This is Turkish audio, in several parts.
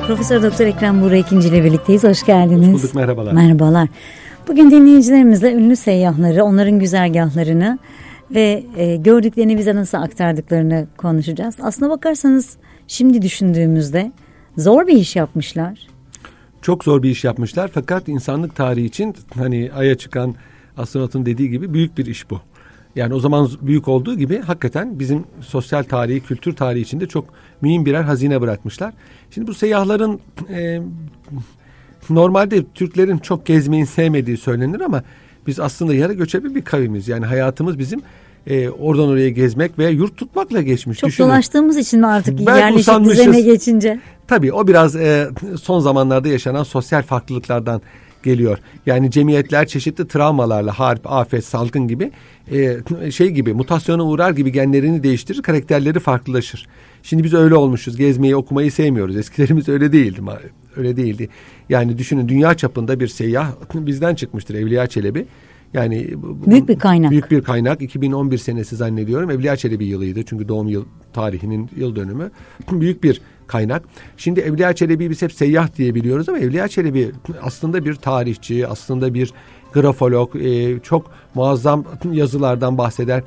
Profesör Doktor Ekrem Buğra İkinci ile birlikteyiz. Hoş geldiniz. Hoş bulduk, merhabalar. Merhabalar. Bugün dinleyicilerimizle ünlü seyyahları, onların güzergahlarını ve gördüklerini bize nasıl aktardıklarını konuşacağız. Aslına bakarsanız şimdi düşündüğümüzde zor bir iş yapmışlar. Çok zor bir iş yapmışlar fakat insanlık tarihi için hani Ay'a çıkan astronotun dediği gibi büyük bir iş bu. Yani o zaman büyük olduğu gibi hakikaten bizim sosyal tarihi, kültür tarihi içinde çok mühim birer hazine bırakmışlar. Şimdi bu seyyahların normalde Türklerin çok gezmeyi sevmediği söylenir ama biz aslında yarı göçebe bir kavimiz. Yani hayatımız bizim oradan oraya gezmek veya yurt tutmakla geçmiş. Çok düşünün. Dolaştığımız için mi artık Ben yerleşik usanmışız. düzene geçince? Tabii o biraz son zamanlarda yaşanan sosyal farklılıklardan geliyor. Yani cemiyetler çeşitli travmalarla, harp, afet, salgın gibi gibi mutasyona uğrar gibi genlerini değiştirir, karakterleri farklılaşır. Şimdi biz öyle olmuşuz. Gezmeyi, okumayı sevmiyoruz. Eskilerimiz öyle değildi. Öyle değildi. Yani düşünün, dünya çapında bir seyyah bizden çıkmıştır, Evliya Çelebi. Yani büyük bir kaynak. Büyük bir kaynak. 2011 senesi zannediyorum. Evliya Çelebi yılıydı. Çünkü doğum yıl tarihinin yıl dönümü. Büyük bir kaynak. Şimdi Evliya Çelebi'yi biz hep seyyah diye biliyoruz ama Evliya Çelebi aslında bir tarihçi, aslında bir grafolog, çok muazzam yazılardan bahseder.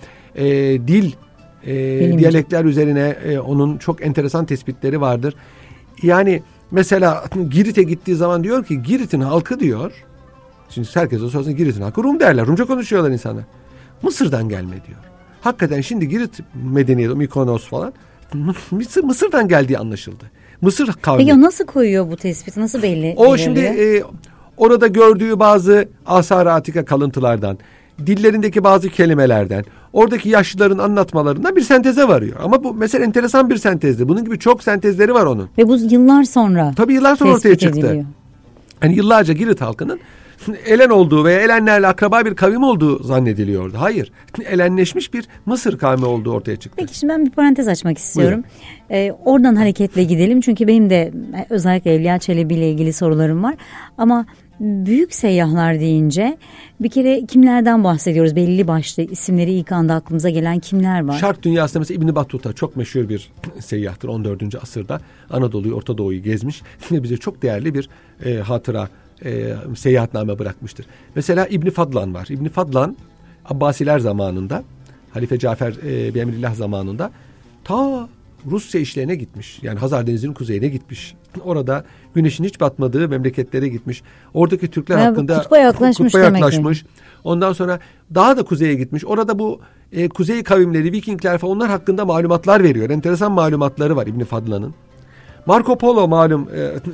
Diyalekler üzerine onun çok enteresan tespitleri vardır. Yani mesela Girit'e gittiği zaman diyor ki Girit'in halkı diyor. Şimdi herkese sorsan Girit'in halkı Rum derler. Rumca konuşuyorlar insanlar. Mısır'dan gelme diyor. Hakikaten şimdi Girit medeniyeti, Mikonos falan Mısır'dan geldiği anlaşıldı. Mısır kavmi. Peki o nasıl koyuyor bu tespiti? Nasıl belli? O şimdi orada gördüğü bazı asar-ı atika kalıntılardan, dillerindeki bazı kelimelerden, oradaki yaşlıların anlatmalarından bir senteze varıyor. Ama bu mesela enteresan bir sentezdi. Bunun gibi çok sentezleri var onun. Ve bu yıllar sonra. Tabii yıllar sonra ortaya çıktı. Ediliyor. Yani yıllarca Girit halkının elen olduğu veya elenlerle akraba bir kavim olduğu zannediliyordu. Hayır. Elenleşmiş bir Mısır kavmi olduğu ortaya çıktı. Peki şimdi ben bir parantez açmak istiyorum. Oradan hareketle gidelim. Çünkü benim de özellikle Evliya Çelebi ile ilgili sorularım var. Ama büyük seyyahlar deyince bir kere kimlerden bahsediyoruz? Belli başlı isimleri ilk anda aklımıza gelen kimler var? Şark dünyasında mesela İbn Battuta çok meşhur bir seyyahtır. 14. asırda Anadolu'yu, Orta Doğu'yu gezmiş ve bize çok değerli bir hatıra, seyahatname bırakmıştır. Mesela İbn Fadlan var. İbn Fadlan Abbasiler zamanında, Halife Cafer Biemrillah zamanında ta Rusya işlerine gitmiş. Yani Hazar Denizi'nin kuzeyine gitmiş. Orada güneşin hiç batmadığı memleketlere gitmiş. Oradaki Türkler hakkında kutba yaklaşmış. Ondan sonra daha da kuzeye gitmiş. Orada bu kuzey kavimleri, Vikingler falan onlar hakkında malumatlar veriyor. Enteresan malumatları var İbn Fadlan'ın. Marco Polo malum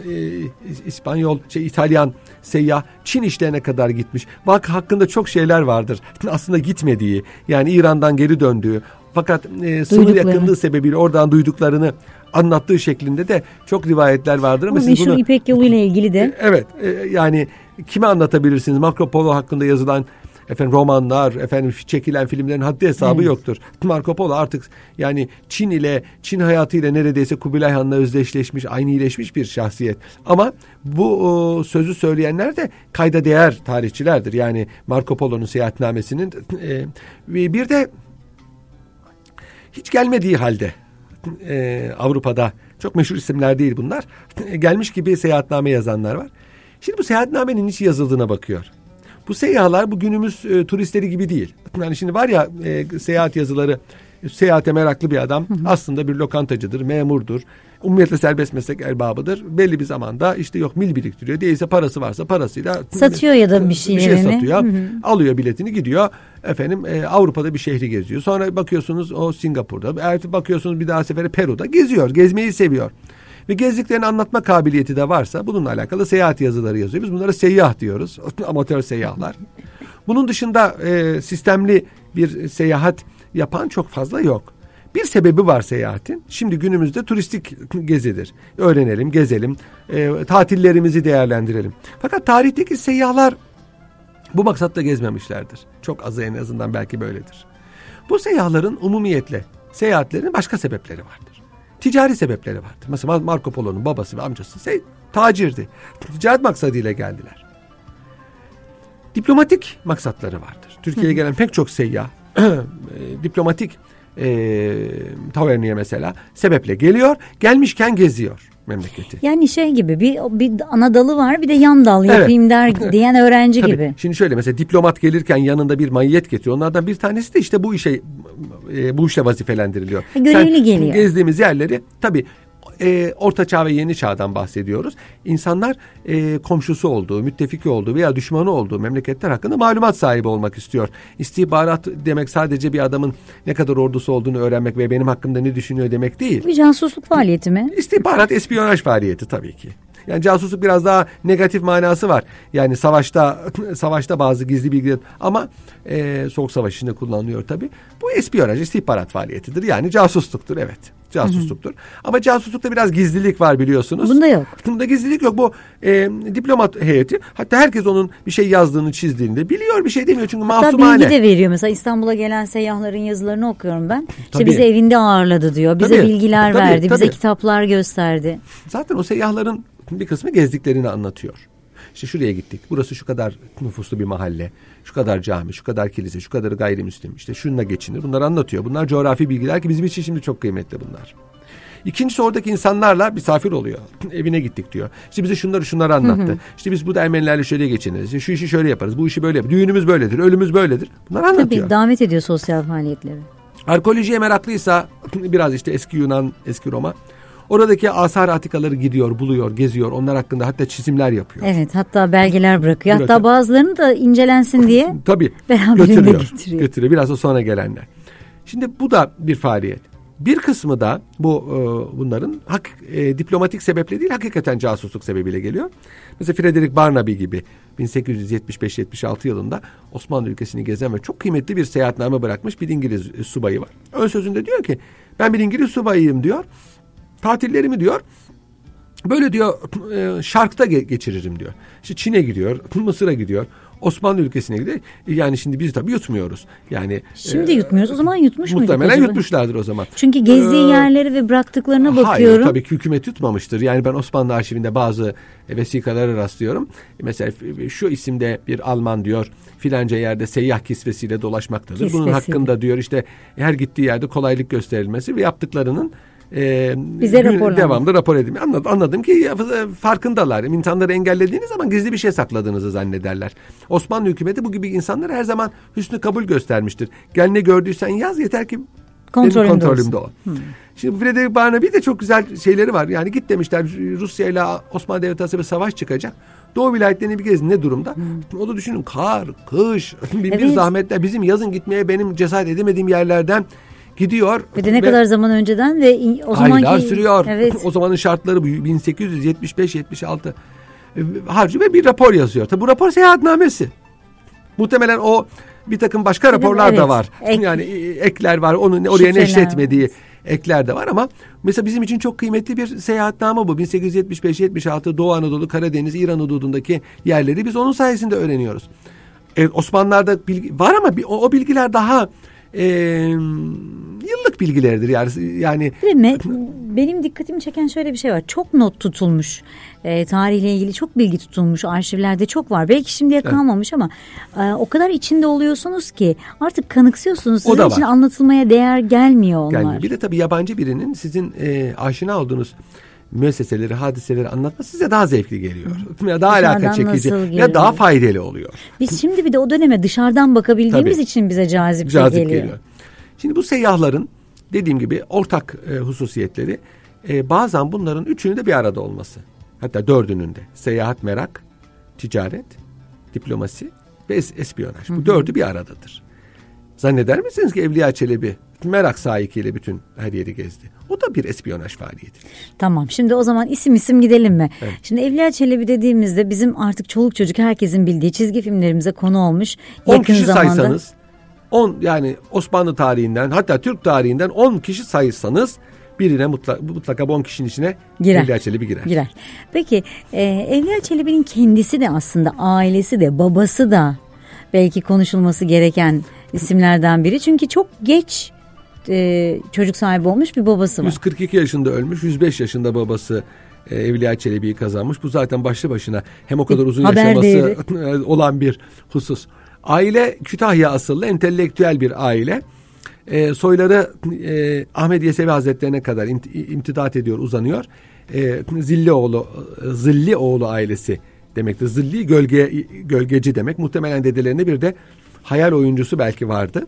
İtalyan seyyah Çin işlerine kadar gitmiş. Bak hakkında çok şeyler vardır. Aslında gitmediği, yani İran'dan geri döndüğü fakat sınır yakınlığı sebebiyle oradan duyduklarını anlattığı şeklinde de çok rivayetler vardır. Ama meşhur İpek Yolu ile ilgili de. Evet, yani kime anlatabilirsiniz? Marco Polo hakkında yazılan romanlar, çekilen filmlerin haddi hesabı yoktur. Marco Polo artık yani Çin hayatıyla neredeyse Kubilay Han'la özdeşleşmiş, aynıleşmiş bir şahsiyet. Ama bu sözü söyleyenler de kayda değer tarihçilerdir. Yani Marco Polo'nun seyahatnamesinin bir de hiç gelmediği halde Avrupa'da çok meşhur isimler değil bunlar. Gelmiş gibi seyahatname yazanlar var. Şimdi bu seyahatnamenin niçin yazıldığına bakıyor. Bu seyyahlar bu günümüz turistleri gibi değil. Yani şimdi var ya seyahat yazıları, seyahate meraklı bir adam aslında bir lokantacıdır, memurdur, umumiyetle serbest meslek erbabıdır. Belli bir zamanda işte yok mil biriktiriyor. Değilse parası varsa parasıyla satıyor ya da bir şey satıyor. Alıyor biletini gidiyor. Avrupa'da bir şehri geziyor. Sonra bakıyorsunuz o Singapur'da. Bakıyorsunuz bir daha sefere Peru'da geziyor. Gezmeyi seviyor. Ve gezdiklerini anlatma kabiliyeti de varsa bununla alakalı seyahat yazıları yazıyor. Biz bunlara seyyah diyoruz. Amatör seyyahlar. Bunun dışında sistemli bir seyahat yapan çok fazla yok. Bir sebebi var seyahatin. Şimdi günümüzde turistik gezidir. Öğrenelim, gezelim, tatillerimizi değerlendirelim. Fakat tarihteki seyyahlar bu maksatla gezmemişlerdir. Çok azı en azından belki böyledir. Bu seyyahların umumiyetle seyahatlerinin başka sebepleri vardır. Ticari sebepleri vardır. Mesela Marco Polo'nun babası ve amcası tacirdi. Ticaret maksadıyla geldiler. Diplomatik maksatları vardır. Türkiye'ye gelen pek çok seyyah diplomatik Taverniye mesela sebeple geliyor. Gelmişken geziyor. memleketi. Yani şey gibi bir ana dalı var, bir de yan dal yapayım der diyen öğrenci Tabii. gibi. Şimdi şöyle, mesela diplomat gelirken yanında bir maiyet getiriyor. Onlardan bir tanesi de işte bu işle vazifelendiriliyor. Görevli geliyor. Gezdiğimiz yerleri tabii Orta Çağ ve Yeni Çağ'dan bahsediyoruz. İnsanlar komşusu olduğu, müttefiki olduğu veya düşmanı olduğu memleketler hakkında malumat sahibi olmak istiyor. İstihbarat demek sadece bir adamın ne kadar ordusu olduğunu öğrenmek ve benim hakkımda ne düşünüyor demek değil. Bir casusluk faaliyeti mi? İstihbarat, espiyonaj faaliyeti tabii ki. Yani casusluk biraz daha negatif manası var. Yani savaşta bazı gizli bilgiler, ama Soğuk Savaş içinde kullanılıyor tabii. Bu espiyonaj, istihbarat faaliyetidir. Yani casusluktur, evet. Casusluktur. Ama casuslukta biraz gizlilik var, biliyorsunuz. Bunda yok. Bunda gizlilik yok. Bu diplomat heyeti, hatta herkes onun bir şey yazdığını, çizdiğini de biliyor, bir şey demiyor çünkü masumane. Hatta bilgi de veriyor. Mesela İstanbul'a gelen seyyahların yazılarını okuyorum ben. İşte Tabii. bizi evinde ağırladı diyor. Bize bilgiler verdi. Bize Tabii. kitaplar gösterdi. Zaten o seyyahların bir kısmı gezdiklerini anlatıyor. İşte şuraya gittik, burası şu kadar nüfuslu bir mahalle, şu kadar cami, şu kadar kilise, şu kadar gayrimüslim, işte şununla geçinir. Bunları anlatıyor. Bunlar coğrafi bilgiler ki bizim için şimdi çok kıymetli bunlar. İkincisi, oradaki insanlarla misafir oluyor. Evine gittik diyor. İşte bize şunları anlattı. İşte biz burada Ermenilerle şöyle geçiniriz. İşte şu işi şöyle yaparız. Bu işi böyle yaparız. Düğünümüz böyledir. Ölümümüz böyledir. Bunları anlatıyor. Tabii davet ediyor sosyal faaliyetleri. Arkeolojiye meraklıysa biraz işte eski Yunan, eski Roma. Oradaki asar atikaları gidiyor, buluyor, geziyor. Onlar hakkında hatta çizimler yapıyor. Evet, hatta belgeler bırakıyor. Hatta bazılarını da incelensin diye tabii beraberinde getiriyor. Götürüyor. Biraz da sonra gelenler. Şimdi bu da bir faaliyet. Bir kısmı da bunların diplomatik sebeple değil, hakikaten casusluk sebebiyle geliyor. Mesela Frederick Barnaby gibi 1875-76 yılında Osmanlı ülkesini gezen ve çok kıymetli bir seyahatname bırakmış bir İngiliz subayı var. Ön sözünde diyor ki, ben bir İngiliz subayıyım diyor. Tatillerimi diyor, böyle diyor Şark'ta geçiririm diyor. İşte Çin'e gidiyor, Mısır'a gidiyor, Osmanlı ülkesine gidiyor. Yani şimdi biz tabii yutmuyoruz. Yani şimdi yutmuyoruz. O zaman yutmuş muyduk muhtemelen acaba? Yutmuşlardır o zaman. Çünkü gezdiği yerleri ve bıraktıklarına bakıyorum. Hayır, tabii ki hükümet yutmamıştır. Yani ben Osmanlı arşivinde bazı vesikalara rastlıyorum. Mesela şu isimde bir Alman diyor, filanca yerde seyyah kisvesiyle dolaşmaktadır. Bunun hakkında diyor işte her gittiği yerde kolaylık gösterilmesi ve yaptıklarının bize devamlı rapor edin. Anladım ki farkındalar. İnsanları engellediğiniz zaman gizli bir şey sakladığınızı zannederler. Osmanlı hükümeti bu gibi insanlara her zaman hüsnü kabul göstermiştir. Gel ne gördüysen yaz, yeter ki kontrolümde ol. Şimdi Frederick Barnaby de çok güzel şeyleri var. Yani git demişler, Rusya ile Osmanlı Devleti arasında bir savaş çıkacak. Doğu vilayetlerini bir gezin, ne durumda? O da düşünün, kar, kış, bir zahmetler. Bizim yazın gitmeye benim cesaret edemediğim yerlerden gidiyor. Bir de ne kadar zaman önceden ve o zamanki aylar sürüyor. Evet. O zamanın şartları bu 1875-76 harcı ve bir rapor yazıyor. Tabi bu rapor seyahatnamesi. Muhtemelen o bir takım başka raporlar da var. Yani ekler var. Onun oraya neşretmediği ekler de var ama mesela bizim için çok kıymetli bir seyahatname bu. 1875-76 Doğu Anadolu, Karadeniz, İran hududundaki yerleri biz onun sayesinde öğreniyoruz. Osmanlılar'da bilgi var ama o bilgiler daha yıllık bilgilerdir yani. Benim dikkatimi çeken şöyle bir şey var. Çok not tutulmuş. Tarihle ilgili çok bilgi tutulmuş. Arşivlerde çok var. Belki şimdiye kalmamış ama o kadar içinde oluyorsunuz ki artık kanıksıyorsunuz. Sizin için anlatılmaya değer gelmiyor onlar. Gelmiyor. Bir de tabii yabancı birinin sizin aşina olduğunuz müesseseleri, hadiseleri anlatması size daha zevkli geliyor. Ya daha alaka çekici ya daha faydalı oluyor. Biz şimdi bir de o döneme dışarıdan bakabildiğimiz için bize cazip geliyor. Şimdi bu seyyahların dediğim gibi ortak hususiyetleri bazen bunların üçünün de bir arada olması. Hatta dördünün de. Seyahat, merak, ticaret, diplomasi ve espiyonaj. Bu dördü bir aradadır. Zanneder misiniz ki Evliya Çelebi merak sahikiyle bütün her yeri gezdi? O da bir espiyonaj faaliyeti. Tamam, şimdi o zaman isim gidelim mi? Evet. Şimdi Evliya Çelebi dediğimizde bizim artık çoluk çocuk herkesin bildiği çizgi filmlerimize konu olmuş. 10 kişi saysanız, 10 yani Osmanlı tarihinden hatta Türk tarihinden 10 kişi saysanız birine mutlaka 10 kişinin içine Evliya Çelebi girer. Peki Evliya Çelebi'nin kendisi de aslında ailesi de babası da belki konuşulması gereken isimlerden biri. Çünkü çok geç çocuk sahibi olmuş bir babası var. 142 yaşında ölmüş, 105 yaşında babası Evliya Çelebi'yi kazanmış. Bu zaten başlı başına hem o kadar uzun yaşaması olan bir husus. Aile Kütahya asıllı entelektüel bir aile. Soyları Ahmed Yesevi Hazretlerine kadar imtidat ediyor, uzanıyor. Zillioğlu ailesi demektir. Zilli gölgeci demek. Muhtemelen dedelerinde bir de hayal oyuncusu belki vardı.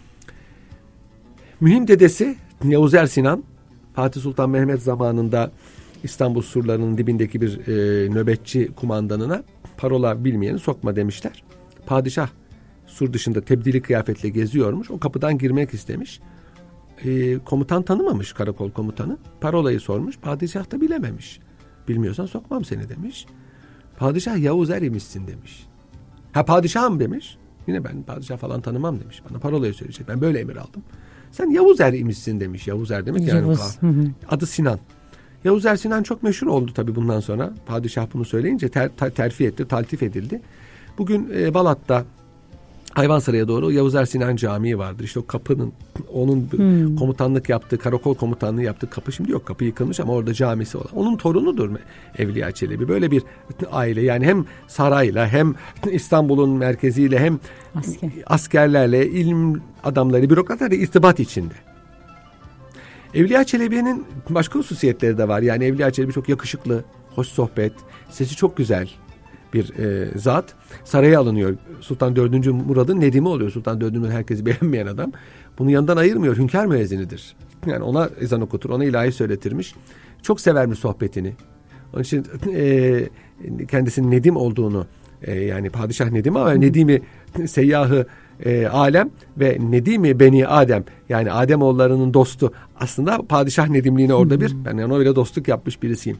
Mühim dedesi Yavuz Ersinan, Fatih Sultan Mehmet zamanında İstanbul surlarının dibindeki bir nöbetçi kumandanına parola bilmeyeni sokma demişler. Padişah sur dışında tebdili kıyafetle geziyormuş. O kapıdan girmek istemiş. Komutan tanımamış, karakol komutanı. Parolayı sormuş. Padişah da bilememiş. Bilmiyorsan sokmam seni demiş. Padişah Yavuz Er imişsin demiş. Ha padişahım demiş. Yine ben padişah falan tanımam demiş. Bana parolayı söyleyecek. Ben böyle emir aldım. Sen Yavuz Er imişsin demiş. Yavuz Er demek yani adı Sinan. Yavuz Er Sinan çok meşhur oldu tabii bundan sonra. Padişah bunu söyleyince terfi etti, taltif edildi. Bugün Balat'ta Hayvansaray'a doğru Yavuz Er Sinan Camii vardır. İşte o kapının, onun komutanlık yaptığı, karakol komutanlığı yaptığı kapı şimdi yok. Kapı yıkılmış ama orada camisi olan. Onun torunudur Evliya Çelebi. Böyle bir aile, yani hem sarayla hem İstanbul'un merkeziyle hem askerlerle, ilim adamları, bürokratlarla irtibat içinde. Evliya Çelebi'nin başka hususiyetleri de var. Yani Evliya Çelebi çok yakışıklı, hoş sohbet, sesi çok güzel bir zat. Saraya alınıyor. Sultan 4. Murad'ın nedimi oluyor. Sultan 4. Murad herkesi beğenmeyen adam. Bunu yanından ayırmıyor. Hünkâr müezzinidir. Yani ona ezan okutur, ona ilahi söyletirmiş. Çok severmiş sohbetini. Onun için kendisinin Nedim olduğunu, yani padişah Nedim ama Nedimi seyyahı alem ve Nedimi Beni Adem, yani Ademoğullarının dostu. Aslında padişah Nedimliğine orada ben ona öyle dostluk yapmış birisiyim.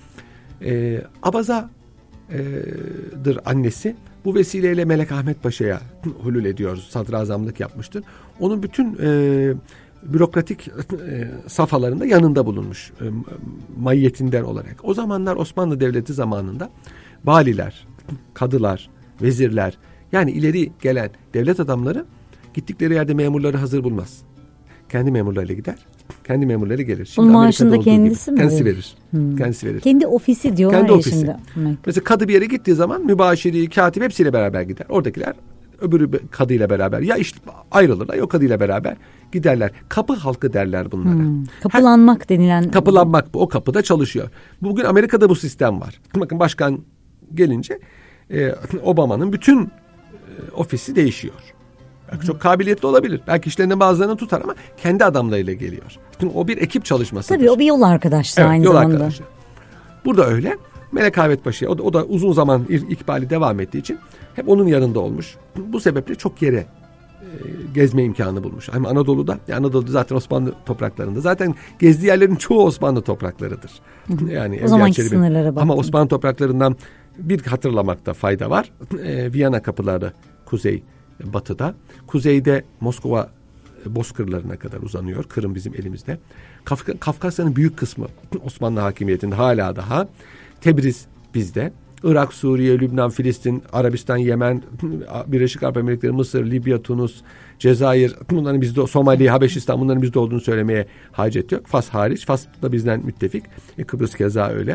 Abaza'dır annesi. Bu vesileyle Melek Ahmet Paşa'ya hulul ediyoruz. Sadrazamlık yapmıştır. Onun bütün bürokratik safhalarında yanında bulunmuş. Maiyetinden olarak. O zamanlar Osmanlı Devleti zamanında valiler, kadılar, vezirler, yani ileri gelen devlet adamları gittikleri yerde memurları hazır bulmaz. Kendi memurlarıyla gider. Kendi memurları gelir. Şimdi o maaşında kendisi mi? Kendisi verir. Kendisi verir. Kendi ofisi diyorlar kendi ya ofisi. Şimdi. Mesela kadı bir yere gittiği zaman mübaşiri, katip hepsiyle beraber gider. Oradakiler öbürü kadıyla beraber ya işte ayrılırlar ya o kadıyla beraber giderler. Kapı halkı derler bunlara. Kapılanmak denilen. Kapılanmak bu. O kapıda çalışıyor. Bugün Amerika'da bu sistem var. Bakın başkan gelince Obama'nın bütün ofisi değişiyor. Belki çok kabiliyetli olabilir. Belki işlerinden bazılarını tutar ama kendi adamlarıyla geliyor. Çünkü o bir ekip çalışmasıdır. Tabii o bir yol arkadaşlığı aynı yol zamanda. Arkadaşlığı. Burada öyle. Melek Ahmet Paşa'ya o da uzun zaman ikbali devam ettiği için hep onun yanında olmuş. Bu sebeple çok yere gezme imkanı bulmuş. Hem Anadolu'da, Anadolu'da zaten Osmanlı topraklarında. Zaten gezdiği yerlerin çoğu Osmanlı topraklarıdır. Yani o zamanki sınırlara bakın. Ama Osmanlı topraklarından bir hatırlamakta fayda var. Viyana kapıları kuzey batıda. Kuzeyde Moskova bozkırlarına kadar uzanıyor. Kırım bizim elimizde. Kafkasya'nın büyük kısmı Osmanlı hakimiyetinde hala daha. Tebriz bizde. Irak, Suriye, Lübnan, Filistin, Arabistan, Yemen, Birleşik Arap Emirlikleri, Mısır, Libya, Tunus, Cezayir, bunların bizde, Somali, Habeşistan, bunların bizde olduğunu söylemeye hacet yok. Fas hariç. Fas da bizden müttefik. Kıbrıs keza öyle.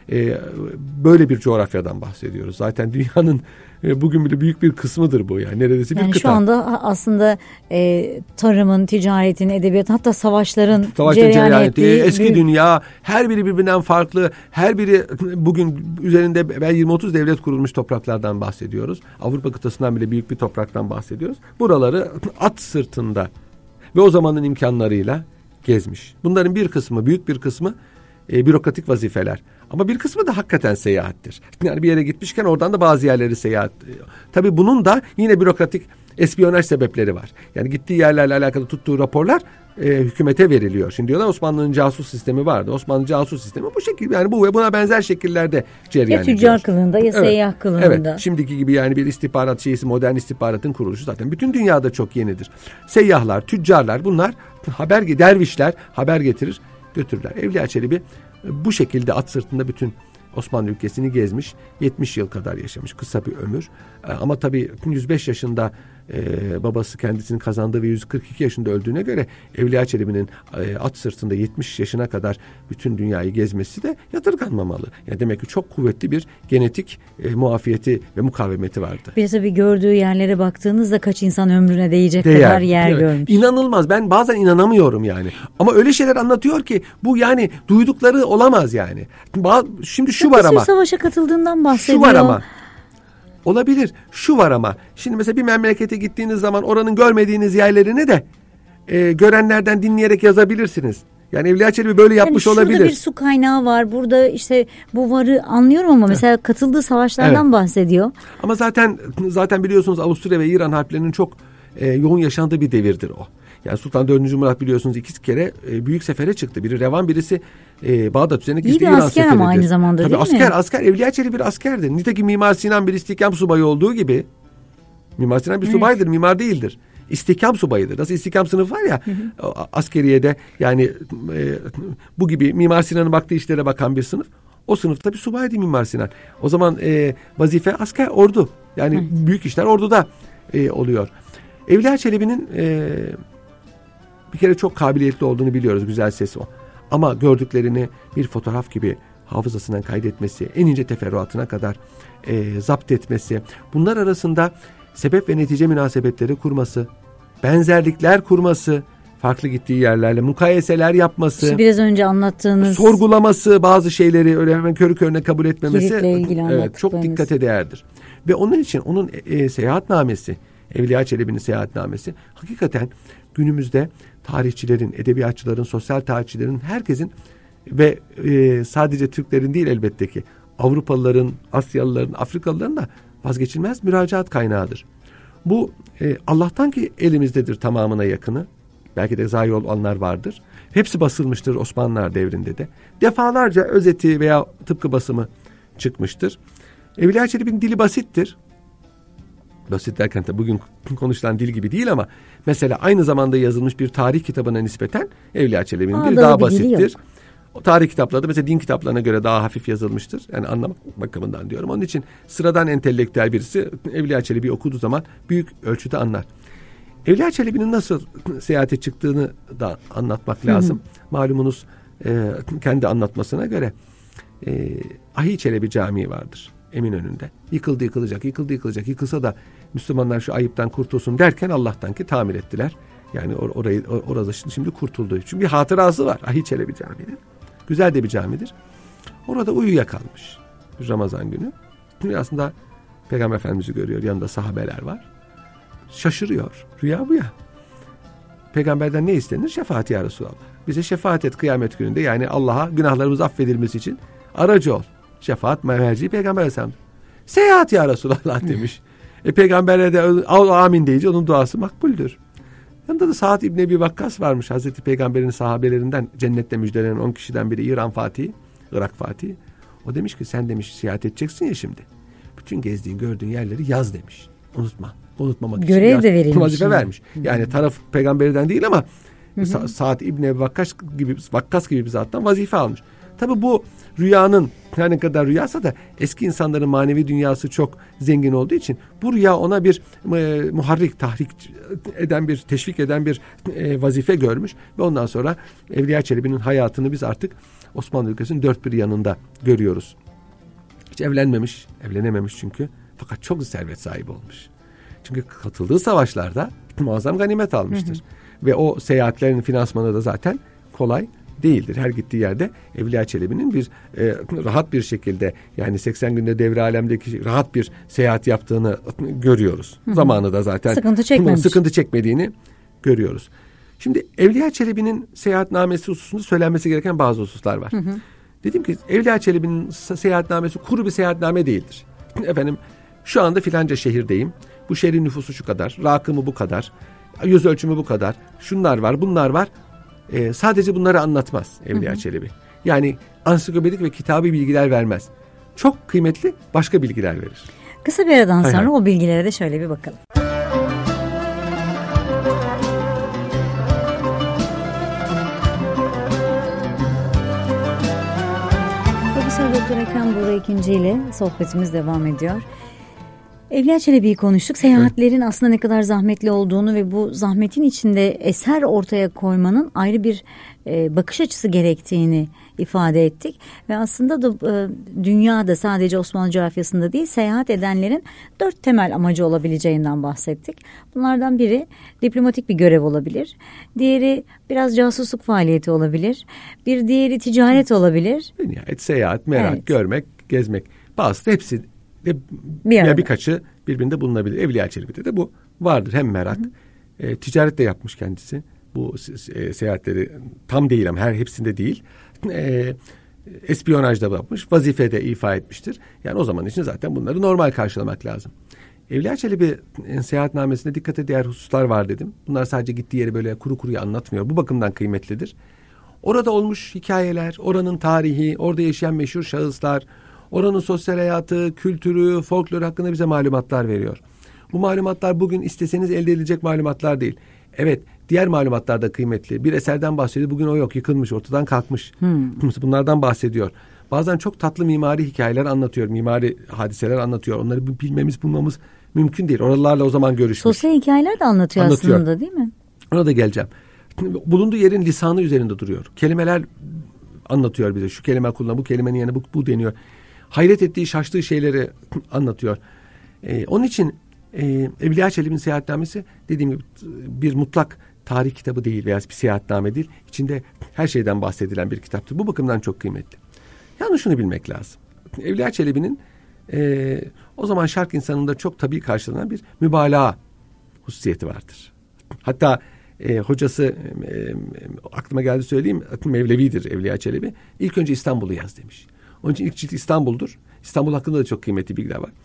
Böyle bir coğrafyadan bahsediyoruz. Zaten dünyanın bugün bile büyük bir kısmıdır bu yani. Neredeyse bir kıta. Yani şu anda aslında tarımın, ticaretin, edebiyatın, hatta savaşların cereyan ettiği eski dünya, her biri birbirinden farklı. Her biri bugün üzerinde 20-30 devlet kurulmuş topraklardan bahsediyoruz. Avrupa kıtasından bile büyük bir topraktan bahsediyoruz. Buraları at sırtında ve o zamanın imkanlarıyla gezmiş. Bunların bir kısmı, büyük bir kısmı bürokratik vazifeler. Ama bir kısmı da hakikaten seyahattir. Yani bir yere gitmişken oradan da bazı yerleri seyahat. Tabii bunun da yine bürokratik espiyonaj sebepleri var. Yani gittiği yerlerle alakalı tuttuğu raporlar hükümete veriliyor. Şimdi diyorlar Osmanlı'nın casus sistemi vardı. Osmanlı casus sistemi bu şekilde, yani bu ve buna benzer şekillerde cereyan ediyor. Ya tüccar kılığında ya seyyah kılığında. Evet. Şimdiki gibi yani bir istihbarat şeysi, modern istihbaratın kuruluşu zaten bütün dünyada çok yenidir. Seyyahlar, tüccarlar, bunlar dervişler haber getirir, götürürler. Evliya Çelebi bu şekilde at sırtında bütün Osmanlı ülkesini gezmiş. 70 yıl kadar yaşamış. Kısa bir ömür. Ama tabii 105 yaşında babası kendisinin kazandığı ve 142 yaşında öldüğüne göre Evliya Çelebi'nin at sırtında 70 yaşına kadar bütün dünyayı gezmesi de yadırganmamalı. Yani demek ki çok kuvvetli bir genetik muafiyeti ve mukavemeti vardı. Bir tabii gördüğü yerlere baktığınızda kaç insan ömrüne değecek kadar yer görmüş. İnanılmaz. Ben bazen inanamıyorum yani. Ama öyle şeyler anlatıyor ki bu yani duydukları olamaz yani. Şimdi şu var ama. Bir savaşa katıldığından bahsediyor. Şu var ama. Olabilir. Şu var ama. Şimdi mesela bir memlekete gittiğiniz zaman oranın görmediğiniz yerlerini de görenlerden dinleyerek yazabilirsiniz. Yani Evliya Çelebi böyle yapmış olabilir. Şurada bir su kaynağı var. Burada işte bu varı anlıyorum ama mesela katıldığı savaşlardan bahsediyor. Ama zaten biliyorsunuz Avusturya ve İran harplerinin çok yoğun yaşandığı bir devirdir o. Yani Sultan 4. Murat biliyorsunuz 2 kere büyük sefere çıktı. Biri Revan, birisi Bağdat üzerine gitti. İran seferidir. İyi bir asker ama aynı zamanda tabii değil mi? Asker. Evliya Çelebi bir askerdir. Nitekim Mimar Sinan bir istihkam subayı olduğu gibi. Mimar Sinan bir subaydır, mimar değildir. İstihkam subayıdır. Nasıl istihkam sınıfı var ya askeriyede yani bu gibi Mimar Sinan'ın baktığı işlere bakan bir sınıf. O sınıfta bir subaydı Mimar Sinan. O zaman vazife asker, ordu. Yani büyük işler orduda oluyor. Evliya Çelebi'nin bir kere çok kabiliyetli olduğunu biliyoruz. Güzel sesi o. Ama gördüklerini bir fotoğraf gibi hafızasından kaydetmesi, en ince teferruatına kadar zapt etmesi, bunlar arasında sebep ve netice münasebetleri kurması, benzerlikler kurması, farklı gittiği yerlerle mukayeseler yapması, İşte biraz önce anlattığınız sorgulaması, bazı şeyleri öyle hemen körü körüne kabul etmemesi, evet, çok dikkate değerdir. Ve onun için onun seyahatnamesi, Evliya Çelebi'nin seyahatnamesi hakikaten günümüzde tarihçilerin, edebiyatçıların, sosyal tarihçilerin, herkesin ve sadece Türklerin değil elbette ki Avrupalıların, Asyalıların, Afrikalıların da vazgeçilmez müracaat kaynağıdır. Bu Allah'tan ki elimizdedir tamamına yakını. Belki de zayi olanlar vardır. Hepsi basılmıştır Osmanlılar devrinde de. Defalarca özeti veya tıpkı basımı çıkmıştır. Evliya Çelebi'nin dili basittir. Basit derken de bugün konuşulan dil gibi değil ama mesela aynı zamanda yazılmış bir tarih kitabına nispeten Evliya Çelebi'nin dili daha basittir. O tarih kitapları da mesela din kitaplarına göre daha hafif yazılmıştır. Yani anlamak bakımından diyorum. Onun için sıradan entelektüel birisi Evliya Çelebi'yi okuduğu zaman büyük ölçüde anlar. Evliya Çelebi'nin nasıl seyahate çıktığını da anlatmak lazım. Malumunuz kendi anlatmasına göre Ahi Çelebi Camii vardır Eminönü'nde. Yıkılacak. Yıkılsa da Müslümanlar şu ayıptan kurtulsun derken Allah'tan ki tamir ettiler. Yani orası şimdi kurtuldu. Çünkü bir hatırası var Ahi Çelebi Camii'nin. Güzel de bir camidir. Orada uyuyakalmış bir Ramazan günü. Aslında Peygamber Efendimiz'i görüyor. Yanında sahabeler var. Şaşırıyor. Rüya bu ya. Peygamberden ne istenir? Şefaat ya Resulallah. Bize şefaat et kıyamet gününde. Yani Allah'a günahlarımız affedilmesi için aracı ol. Şefaat merci Peygamber Efendimiz. Seyahat ya Resulallah demiş. Peygamber'e de amin deyince onun duası makbuldür. Yanında da Sa'd İbni Ebi Vakkas varmış. Hazreti Peygamber'in sahabelerinden cennette müjdelenen 10 kişiden biri Irak Fatihi. O demiş ki sen demiş seyahat edeceksin ya şimdi. Bütün gezdiğin gördüğün yerleri yaz demiş. Unutmamak için. Görev de verilmiş. Vazife vermiş. Yani taraf peygamberden değil ama Sa'd İbni Ebi Vakkas gibi bir zattan vazife almış. Tabi bu rüyanın her ne kadar rüyasa da eski insanların manevi dünyası çok zengin olduğu için bu rüya ona bir tahrik eden bir, teşvik eden bir vazife görmüş ve ondan sonra Evliya Çelebi'nin hayatını biz artık Osmanlı ülkesinin dört bir yanında görüyoruz. Hiç evlenememiş çünkü, fakat çok servet sahibi olmuş. Çünkü katıldığı savaşlarda muazzam ganimet almıştır. Ve o seyahatlerin finansmanı da zaten kolay değildir. Her gittiği yerde Evliya Çelebi'nin bir rahat bir şekilde, yani 80 günde devre alemdeki rahat bir seyahat yaptığını görüyoruz. Zamanı da zaten sıkıntı çekmediğini görüyoruz. Şimdi Evliya Çelebi'nin seyahatnamesi hususunda söylenmesi gereken bazı hususlar var. Dedim ki Evliya Çelebi'nin seyahatnamesi kuru bir seyahatname değildir. Efendim şu anda filanca şehirdeyim. Bu şehrin nüfusu şu kadar, rakımı bu kadar, yüz ölçümü bu kadar, şunlar var, bunlar var. Sadece bunları anlatmaz Evliya Çelebi. Yani ansiklopedik ve kitabi bilgiler vermez. Çok kıymetli başka bilgiler verir. Kısa bir aradan sonra o bilgilere de şöyle bir bakalım. Profesör Doktor Ekrem Buğra İkinci ile sohbetimiz devam ediyor. Evliya Çelebi'yi konuştuk. Seyahatlerin aslında ne kadar zahmetli olduğunu ve bu zahmetin içinde eser ortaya koymanın ayrı bir bakış açısı gerektiğini ifade ettik. Ve aslında da dünyada, sadece Osmanlı coğrafyasında değil, seyahat edenlerin 4 temel amacı olabileceğinden bahsettik. Bunlardan biri diplomatik bir görev olabilir. Diğeri biraz casusluk faaliyeti olabilir. Bir diğeri ticaret olabilir. Nihayet seyahat, merak, Evet. görmek, gezmek. Bazısı hepsi de Bir arada. ya birkaçı birbirinde bulunabilir. Evliya Çelebi'de de bu vardır. Hem merak, ticaret de yapmış kendisi. Bu seyahatleri tam değil ama hepsinde değil. Espiyonaj da yapmış, vazife de ifa etmiştir. Yani o zaman için zaten bunları normal karşılamak lazım. Evliya Çelebi'nin seyahatnamesinde dikkate değer hususlar var dedim. Bunlar sadece gittiği yeri böyle kuru kuruya anlatmıyor. Bu bakımdan kıymetlidir. Orada olmuş hikayeler, oranın tarihi, orada yaşayan meşhur şahıslar, oranın sosyal hayatı, kültürü, folkloru hakkında bize malumatlar veriyor. Bu malumatlar bugün isteseniz elde edilecek malumatlar değil. Evet, diğer malumatlar da kıymetli. Bir eserden bahsediyor, bugün o yok, yıkılmış, ortadan kalkmış. Bunlardan bahsediyor. Bazen çok tatlı mimari hikayeler anlatıyor, mimari hadiseler anlatıyor. Onları bilmemiz, bulmamız mümkün değil. Oralarla o zaman görüşmüş. Sosyal hikayeler de anlatıyor aslında, değil mi? Ona da geleceğim. Bulunduğu yerin lisanı üzerinde duruyor. Kelimeler anlatıyor bize. Şu kelime kullan, bu kelimenin yerine bu deniyor. Hayret ettiği, şaştığı şeyleri anlatıyor. Onun için Evliya Çelebi'nin seyahatnamesi dediğim gibi bir mutlak tarih kitabı değil veya bir seyahatname değil. İçinde her şeyden bahsedilen bir kitaptır. Bu bakımdan çok kıymetli. Yalnız şunu bilmek lazım. Evliya Çelebi'nin o zaman şark insanında çok tabii karşılanan bir mübalağa hususiyeti vardır. Hatta hocası aklıma geldi söyleyeyim, Mevlevidir Evliya Çelebi. İlk önce İstanbul'u yaz demiş. Onun için ilk cilt İstanbul'dur. İstanbul hakkında da çok kıymetli bilgiler var.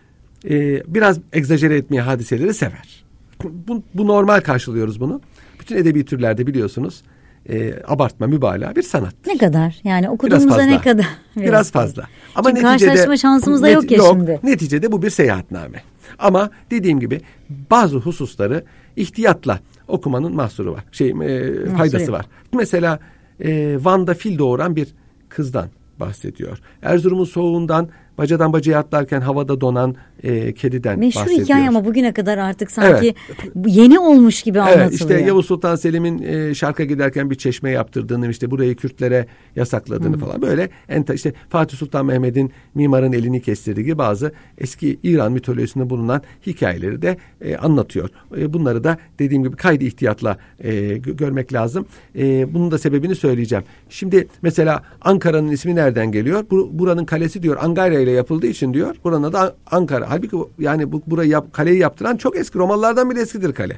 Biraz egzajere etmeyi, hadiseleri sever. Bu normal karşılıyoruz bunu. Bütün edebi türlerde biliyorsunuz abartma, mübalağa bir sanat. Ne kadar? Yani okuduğumuzda ne kadar? Biraz fazla. Ama çünkü karşılaşma şansımız da yok ya şimdi. Neticede bu bir seyahatname. Ama dediğim gibi bazı hususları ihtiyatla okumanın mahsuru var. Faydası var. Mesela Van'da fil doğuran bir kızdan bahsediyor. Erzurum'un soğuğundan bacadan bacaya atlarken havada donan kediden bahsediyor. Meşhur hikaye ama bugüne kadar artık sanki yeni olmuş gibi anlatılıyor. Evet, işte Yavuz Sultan Selim'in Şark'a giderken bir çeşme yaptırdığını, işte burayı Kürtlere yasakladığını falan böyle işte Fatih Sultan Mehmet'in mimarın elini kestirdiği gibi bazı eski İran mitolojisinde bulunan hikayeleri de anlatıyor. Bunları da dediğim gibi kaydı ihtiyatla görmek lazım. Bunun da sebebini söyleyeceğim. Şimdi mesela Ankara'nın ismi nereden geliyor? Buranın kalesi diyor Angarya ile yapıldığı için diyor. Buranın adı Ankara. Halbuki yani kaleyi yaptıran çok eski. Romalılardan bile eskidir kale.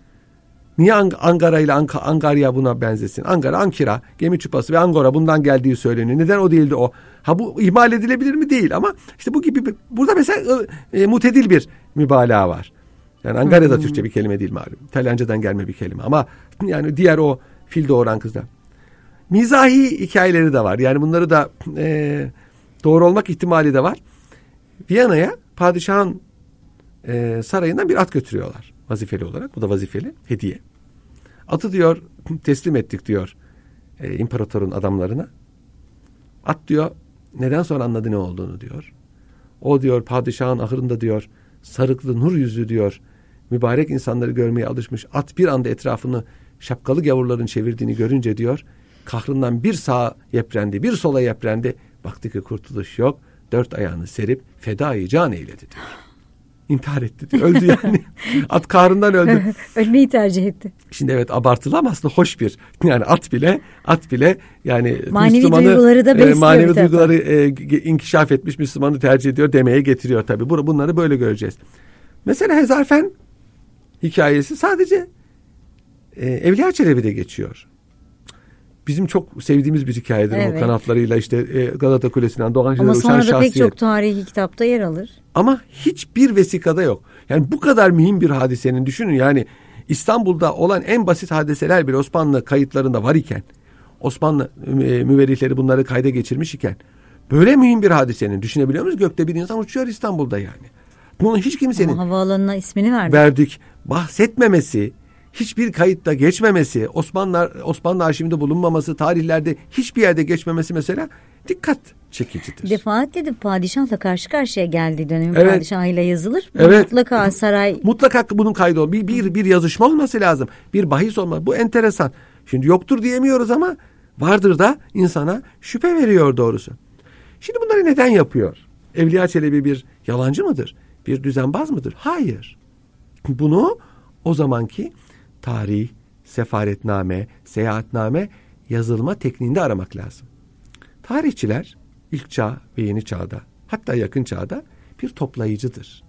Niye Angara ile Angarya buna benzesin? Angara, Ankara, gemi çıpası ve Angora bundan geldiği söyleniyor. Neden o değildi o? Bu ihmal edilebilir mi? Değil ama işte bu gibi burada mesela mutedil bir mübalağa var. Yani Angara da Türkçe bir kelime değil malum. İtalyancadan gelme bir kelime ama yani diğer o fil doğuran kızlar. Mizahi hikayeleri de var. Yani bunları da doğru olmak ihtimali de var. Viyana'ya padişahın sarayından bir at götürüyorlar. Vazifeli olarak. Bu da vazifeli. Hediye. Atı diyor teslim ettik diyor imparatorun adamlarına. At diyor neden sonra anladı ne olduğunu diyor. O diyor padişahın ahırında diyor sarıklı nur yüzlü diyor mübarek insanları görmeye alışmış. At bir anda etrafını şapkalı gavurların çevirdiğini görünce diyor kahrından bir sağa yeprendi bir sola yeprendi. Baktı ki kurtuluş yok. 4 ayağını serip fedai can eyledi diyor. İntihar etti diyor. Öldü yani. At kahrından öldü. Ölmeyi tercih etti. Şimdi evet abartılı ama aslında hoş bir. Yani at bile yani manevi duyguları da besliyor. Manevi duyguları inkişaf etmiş Müslümanı tercih ediyor demeye getiriyor tabii. Bunları böyle göreceğiz. Mesela Hezarfen hikayesi sadece Evliya Çelebi'de geçiyor. Bizim çok sevdiğimiz bir hikayedir. Evet. O kanatlarıyla işte Galata Kulesi'nden Doğancı'da uçan şahsiyet. Ama sonra da pek çok tarihi kitapta yer alır. Ama hiçbir vesikada yok. Yani bu kadar mühim bir hadisenin düşünün yani İstanbul'da olan en basit hadiseler bile Osmanlı kayıtlarında var iken Osmanlı müverrihleri bunları kayda geçirmiş iken böyle mühim bir hadisenin düşünebiliyor musunuz? Gökte bir insan uçuyor İstanbul'da yani. Bunu hiç kimsenin havaalanına ismini verdik. Bahsetmemesi, hiçbir kayıtta Osmanlı arşivinde bulunmaması, tarihlerde hiçbir yerde geçmemesi mesela dikkat çekicidir. Defaatle edip padişahla karşı karşıya geldiği dönemin Evet. padişahıyla yazılır. Evet. Mutlaka saray... Mutlaka bunun kaydı ol. Bir yazışma olması lazım. Bir bahis olması. Bu enteresan. Şimdi yoktur diyemiyoruz ama vardır da insana şüphe veriyor doğrusu. Şimdi bunları neden yapıyor? Evliya Çelebi bir yalancı mıdır? Bir düzenbaz mıdır? Hayır. Bunu o zamanki tarih, sefaretname, seyahatname yazılma tekniğinde aramak lazım. Tarihçiler ilk çağ ve yeni çağda, hatta yakın çağda bir toplayıcıdır.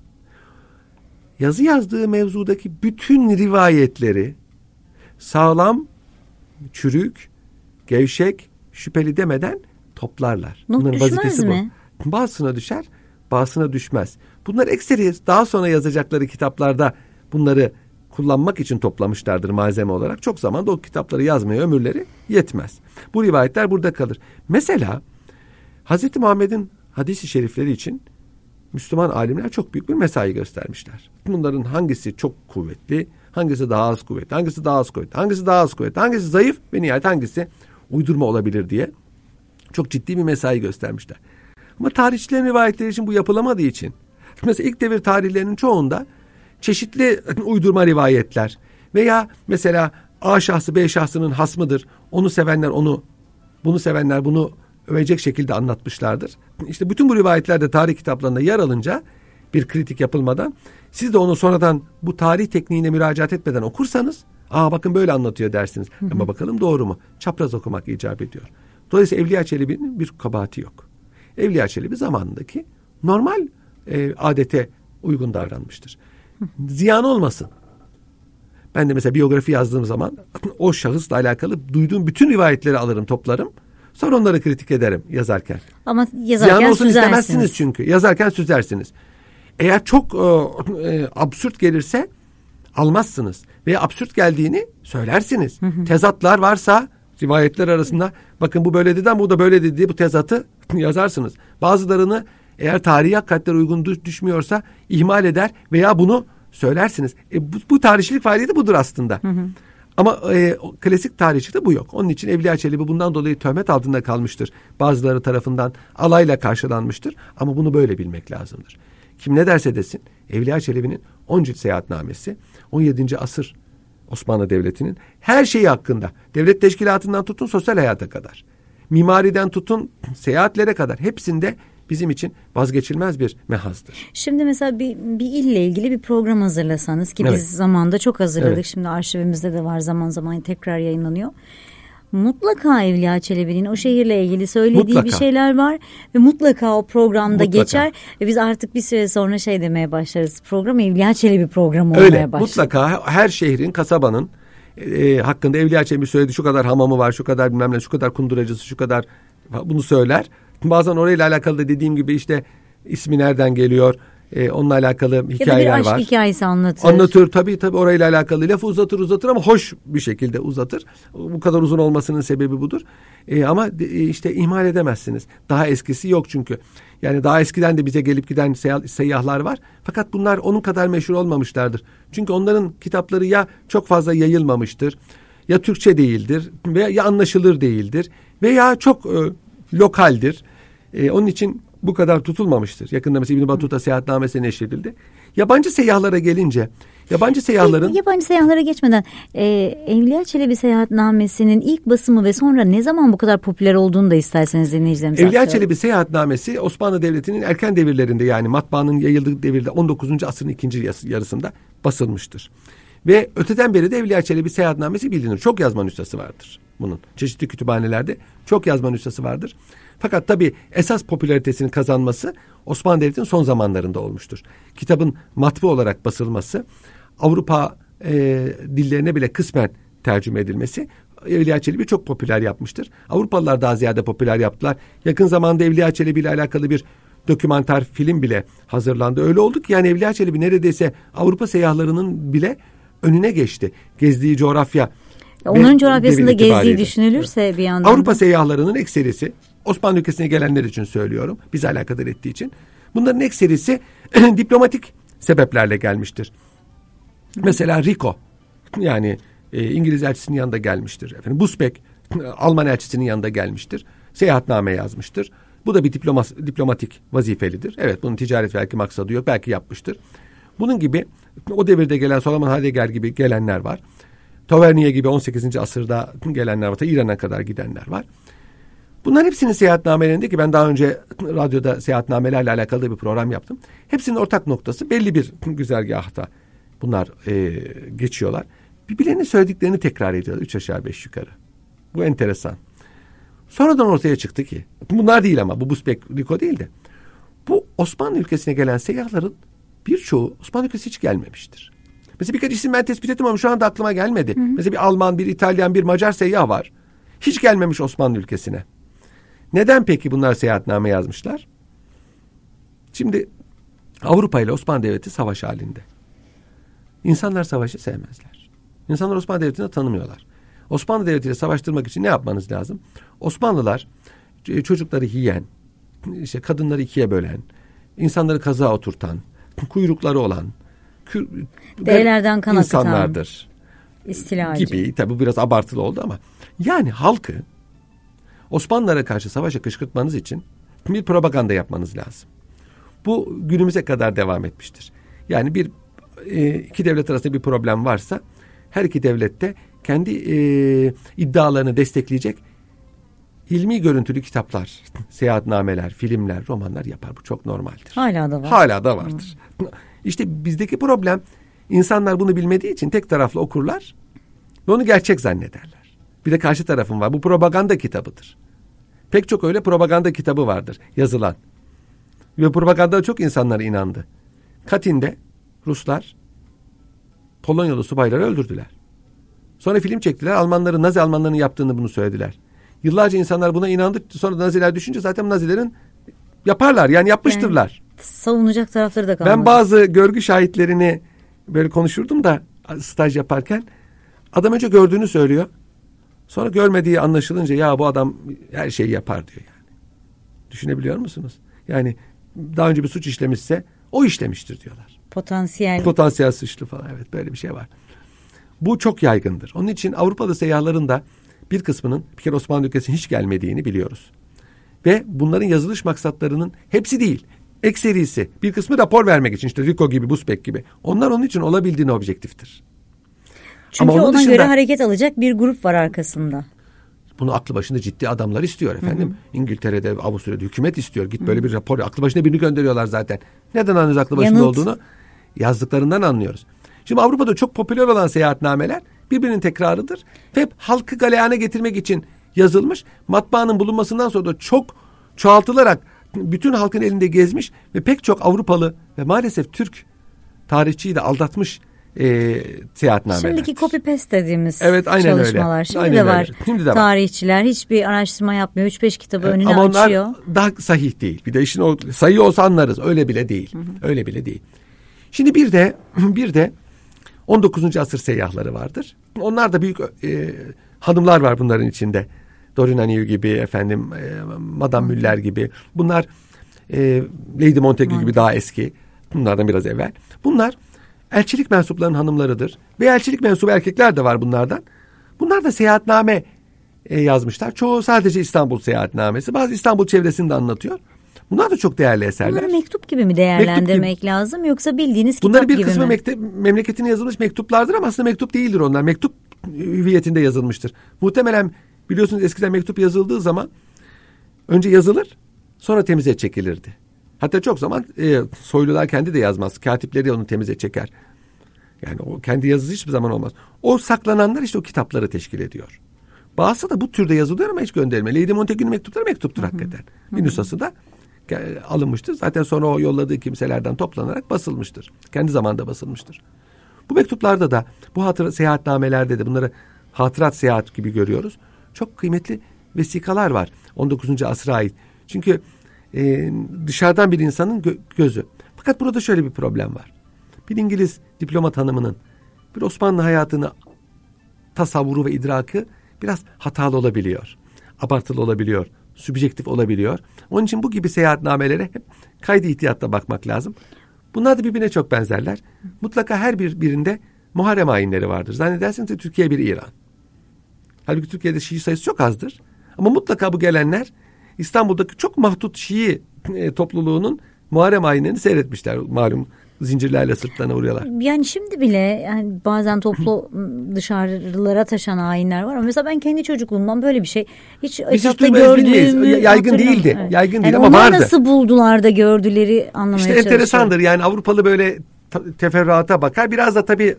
Yazı yazdığı mevzudaki bütün rivayetleri sağlam, çürük, gevşek, şüpheli demeden toplarlar. Not Bunların düşmez vazifesi mi? bu. Bazısına düşer, bazısına düşmez. Bunlar ekseri daha sonra yazacakları kitaplarda bunları kullanmak için toplamışlardır malzeme olarak. Çok zaman da o kitapları yazmaya ömürleri yetmez. Bu rivayetler burada kalır. Mesela Hz. Muhammed'in hadis-i şerifleri için Müslüman alimler çok büyük bir mesai göstermişler. Bunların hangisi çok kuvvetli, hangisi daha az kuvvetli, hangisi daha az kuvvetli, hangisi daha az kuvvetli, hangisi zayıf ve nihayet hangisi uydurma olabilir diye çok ciddi bir mesai göstermişler. Ama tarihçilerin rivayetleri için bu yapılamadığı için mesela ilk devir tarihlerinin çoğunda çeşitli uydurma rivayetler veya mesela A şahsı B şahsının hasmıdır. Onu sevenler onu, bunu sevenler bunu övecek şekilde anlatmışlardır. İşte bütün bu rivayetlerde tarih kitaplarında yer alınca bir kritik yapılmadan siz de onu sonradan bu tarih tekniğine müracaat etmeden okursanız bakın böyle anlatıyor dersiniz. Ama bakalım doğru mu? Çapraz okumak icap ediyor. Dolayısıyla Evliya Çelebi'nin bir kabahati yok. Evliya Çelebi zamanındaki normal adete uygun davranmıştır. Ziyan olmasın. Ben de mesela biyografi yazdığım zaman o şahısla alakalı duyduğum bütün rivayetleri alırım, toplarım. Sonra onları kritik ederim yazarken. Ama yazarken ziyan olsun süzersiniz. istemezsiniz çünkü. Yazarken süzersiniz. Eğer çok absürt gelirse almazsınız. Veya absürt geldiğini söylersiniz. Tezatlar varsa rivayetler arasında bakın bu böyle dedi ama bu da böyle dedi diye bu tezatı yazarsınız. Bazılarını eğer tarihi hakikatler uygun düşmüyorsa ihmal eder veya bunu söylersiniz. Bu tarihçilik faaliyeti budur aslında. Ama klasik tarihçilikte bu yok. Onun için Evliya Çelebi bundan dolayı töhmet altında kalmıştır. Bazıları tarafından alayla karşılanmıştır. Ama bunu böyle bilmek lazımdır. Kim ne derse desin Evliya Çelebi'nin 10 cilt seyahatnamesi 17. asır Osmanlı Devleti'nin her şeyi hakkında, devlet teşkilatından tutun sosyal hayata kadar, mimariden tutun seyahatlere kadar hepsinde bizim için vazgeçilmez bir mehazdır. Şimdi mesela bir ille ilgili bir program hazırlasanız ki biz zamanda çok hazırladık. Evet. Şimdi arşivimizde de var, zaman zaman tekrar yayınlanıyor. Mutlaka Evliya Çelebi'nin o şehirle ilgili söylediği bir şeyler var ve mutlaka o programda geçer ve biz artık bir süre sonra demeye başlarız. Program Evliya Çelebi programı olmaya başlar. Mutlaka her şehrin, kasabanın hakkında Evliya Çelebi söyledi, şu kadar hamamı var, şu kadar bilmem ne, şu kadar kunduracısı, şu kadar, bunu söyler. Bazen orayla alakalı da dediğim gibi işte ismi nereden geliyor, onunla alakalı hikayeler var. Ya da bir aşk hikayesi anlatır. Anlatır tabii orayla alakalı lafı uzatır ama hoş bir şekilde uzatır. Bu kadar uzun olmasının sebebi budur. Ama işte ihmal edemezsiniz. Daha eskisi yok çünkü. Yani daha eskiden de bize gelip giden seyyahlar var. Fakat bunlar onun kadar meşhur olmamışlardır. Çünkü onların kitapları ya çok fazla yayılmamıştır, ya Türkçe değildir veya ya anlaşılır değildir veya çok lokaldir. Onun için bu kadar tutulmamıştır. Yakında mesela İbn Battuta seyahatnamesi neşredildi. Yabancı seyyahlara gelince, yabancı seyyahlara geçmeden Evliya Çelebi seyahatnamesinin ilk basımı ve sonra ne zaman bu kadar popüler olduğunu da isterseniz dinleyicilerimize Evliya Çelebi seyahatnamesi Osmanlı Devleti'nin erken devirlerinde, yani matbaanın yayıldığı devirde 19. asrın ikinci yarısında basılmıştır. Ve öteden beri de Evliya Çelebi seyahatnamesi bilinir. Çok yazma nüshası vardır bunun. Çeşitli kütüphanelerde çok yazma nüshası vardır. Fakat tabii esas popülaritesini kazanması Osmanlı Devleti'nin son zamanlarında olmuştur. Kitabın matbu olarak basılması, Avrupa dillerine bile kısmen tercüme edilmesi Evliya Çelebi çok popüler yapmıştır. Avrupalılar daha ziyade popüler yaptılar. Yakın zamanda Evliya Çelebi ile alakalı bir dokümanter film bile hazırlandı. Öyle oldu ki yani Evliya Çelebi neredeyse Avrupa seyyahlarının bile önüne geçti. Gezdiği coğrafya. Onların coğrafyasında gezdiği düşünülürse bir yandan. Avrupa seyyahlarının ekserisi, Osmanlı ülkesine gelenler için söylüyorum, bizi alakadar ettiği için, bunların ekserisi diplomatik sebeplerle gelmiştir. Mesela Rico, yani İngiliz elçisinin yanında gelmiştir. Busbek, Alman elçisinin yanında gelmiştir. Seyahatname yazmıştır. Bu da bir diplomatik vazifelidir. Evet, bunun ticaret belki maksadı yok. Belki yapmıştır. Bunun gibi o devirde gelen Solomon Heidegger gibi gelenler var. Tavernier gibi 18. asırda gelenler var. İran'a kadar gidenler var. Bunların hepsinin seyahatnamelerinde, ki ben daha önce radyoda seyahatnamelerle alakalı da bir program yaptım. Hepsinin ortak noktası belli bir güzergahta bunlar geçiyorlar. Birbirlerinin söylediklerini tekrar ediyorlar. 3 aşağı 5 yukarı. Bu enteresan. Sonradan ortaya çıktı ki bunlar değil, ama bu Busbek Riko değil de bu Osmanlı ülkesine gelen seyyahların birçoğu Osmanlı ülkesi hiç gelmemiştir. Mesela birkaç isim ben tespit ettim ama şu anda aklıma gelmedi. Mesela bir Alman, bir İtalyan, bir Macar seyyah var. Hiç gelmemiş Osmanlı ülkesine. Neden peki bunlar seyahatname yazmışlar? Şimdi Avrupa ile Osmanlı Devleti savaş halinde. İnsanlar savaşı sevmezler. İnsanlar Osmanlı Devleti'ni tanımıyorlar. Osmanlı Devleti ile savaştırmak için ne yapmanız lazım? Osmanlılar çocukları yiyen, işte kadınları ikiye bölen, insanları kazığa oturtan, kuyrukları olan, derelerden kan insanlardır. İstilacı. Gibi. Tabi bu biraz abartılı oldu ama. Yani halkı Osmanlılara karşı savaşa kışkırtmanız için bir propaganda yapmanız lazım. Bu günümüze kadar devam etmiştir. Yani iki devlet arasında bir problem varsa her iki devlette kendi iddialarını destekleyecek ilmi görüntülü kitaplar, seyahatnameler, filmler, romanlar yapar. Bu çok normaldir. Hala da var. Hala da vardır. İşte bizdeki problem, insanlar bunu bilmediği için tek taraflı okurlar ve onu gerçek zannederler. Bir de karşı tarafın var. Bu propaganda kitabıdır. Pek çok öyle propaganda kitabı vardır yazılan. Ve propaganda çok insanlar inandı. Katin'de Ruslar Polonyalı subayları öldürdüler. Sonra film çektiler. Nazi Almanların yaptığını bunu söylediler. Yıllarca insanlar buna inandı. Sonra Naziler düşünce zaten Nazilerin yaparlar. Yani yapmıştırlar. Yani, savunacak tarafları da kalmadı. Ben bazı görgü şahitlerini böyle konuşurdum da staj yaparken, adam önce gördüğünü söylüyor. Sonra görmediği anlaşılınca ya bu adam her şeyi yapar diyor yani. Düşünebiliyor musunuz? Yani daha önce bir suç işlemişse o işlemiştir diyorlar. Potansiyel suçlu falan, evet, böyle bir şey var. Bu çok yaygındır. Onun için Avrupalı seyyahların da bir kısmının bir kere Osmanlı ülkesine hiç gelmediğini biliyoruz. Ve bunların yazılış maksatlarının hepsi değil, ekserisi, bir kısmı rapor vermek için, işte Rico gibi, Busbek gibi. Onlar onun için olabildiğine objektiftir. Çünkü ona dışında, göre hareket alacak bir grup var arkasında. Bunu aklı başında ciddi adamlar istiyor efendim. Hı-hı. İngiltere'de, Avusturya'da hükümet istiyor. Git böyle bir rapor. Aklı başında birini gönderiyorlar zaten. Neden anlıyoruz aklı başında olduğunu? Yazdıklarından anlıyoruz. Şimdi Avrupa'da çok popüler olan seyahatnameler birbirinin tekrarıdır. Ve hep halkı galeyana getirmek için yazılmış. Matbaanın bulunmasından sonra da çok çoğaltılarak bütün halkın elinde gezmiş ve pek çok Avrupalı ve maalesef Türk tarihçiyi de aldatmış seyahatnameler. Şimdiki copy paste dediğimiz Öyle. çalışmalar. Şimdi de var. Şimdi de var. Tarihçiler hiçbir araştırma yapmıyor. 3-5 kitabı önüne ama açıyor. Ama onlar daha sahih değil. Bir de işin o sayı olsa anlarız. Öyle bile değil. Hı-hı. Öyle bile değil. Şimdi bir de 19. asır seyyahları vardır. Onlar da büyük hanımlar var bunların içinde. Doreen Aniu gibi, Madame Müller gibi. Bunlar Lady Montagu gibi daha eski. Bunlardan biraz evvel. Bunlar elçilik mensuplarının hanımlarıdır. Ve elçilik mensubu erkekler de var bunlardan. Bunlar da seyahatname yazmışlar. Çoğu sadece İstanbul seyahatnamesi. Bazı İstanbul çevresini de anlatıyor. Bunlar da çok değerli eserler. Bunları mektup gibi mi değerlendirmek lazım, yoksa bildiğiniz kitap gibi mi? Bunların bir kısmı memleketine yazılmış mektuplardır ama aslında mektup değildir onlar. Mektup hüviyetinde yazılmıştır. Muhtemelen biliyorsunuz eskiden mektup yazıldığı zaman önce yazılır, sonra temize çekilirdi. Hatta çok zaman soylular kendi de yazmaz. Katipleri onu temize çeker. Yani o kendi yazısı hiçbir zaman olmaz. O saklananlar işte o kitapları teşkil ediyor. Bazısı da bu türde yazılıyor ama hiç gönderilmiyor. Lady Montagu'nun mektupları mektuptur hakikaten. Bir nüshası da alınmıştır. Zaten sonra o yolladığı kimselerden toplanarak basılmıştır. Kendi zamanında basılmıştır. Bu mektuplarda da, bu seyahatnamelerde de, bunları hatırat seyahat gibi görüyoruz. Çok kıymetli vesikalar var 19. asra ait. Çünkü dışarıdan bir insanın gözü. Fakat burada şöyle bir problem var. Bir İngiliz diplomat hanımının bir Osmanlı hayatını tasavvuru ve idrakı biraz hatalı olabiliyor. Abartılı olabiliyor. Sübjektif olabiliyor. Onun için bu gibi seyahatnamelere hep kaydı ihtiyatla bakmak lazım. Bunlar da birbirine çok benzerler. Mutlaka her birinde Muharrem ayinleri vardır. Zannedersiniz ki Türkiye bir İran. Halbuki Türkiye'de Şii sayısı çok azdır. Ama mutlaka bu gelenler İstanbul'daki çok mahdut Şii topluluğunun Muharrem ayinlerini seyretmişler. Malum zincirlerle sırtlarına vuruyorlar. Yani şimdi bile yani bazen toplu dışarılara taşan ayinler var ama mesela ben kendi çocukluğumdan böyle bir şey hiç etrafta gördüğümü yaygın değildi. Evet. Yaygın değil yani ama vardı. Nasıl buldular da gördüleri anlamaya İşte çalışıyorum. enteresandır. Yani Avrupalı böyle teferruata bakar. Biraz da tabii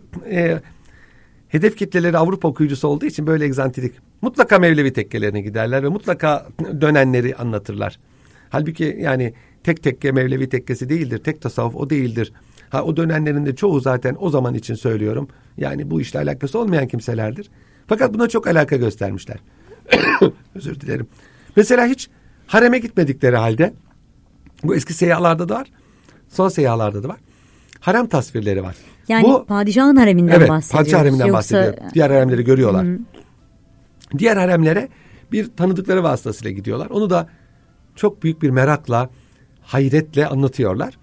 hedef kitleleri Avrupa okuyucusu olduğu için böyle egzantrik. Mutlaka Mevlevi tekkelerine giderler ve mutlaka dönenleri anlatırlar. Halbuki yani tek tekke Mevlevi tekkesi değildir. Tek tasavvuf o değildir. O dönenlerin de çoğu zaten o zaman için söylüyorum. Yani bu işle alakası olmayan kimselerdir. Fakat buna çok alaka göstermişler. Özür dilerim. Mesela hiç hareme gitmedikleri halde bu eski seyyahlarda da var. Son seyyahlarda da var. Harem tasvirleri var. Yani bu, padişahın hareminden bahsediyoruz. Evet, padişah hareminden bahsediyor. Diğer haremleri görüyorlar. Hı. Diğer haremlere bir tanıdıkları vasıtasıyla gidiyorlar. Onu da çok büyük bir merakla, hayretle anlatıyorlar.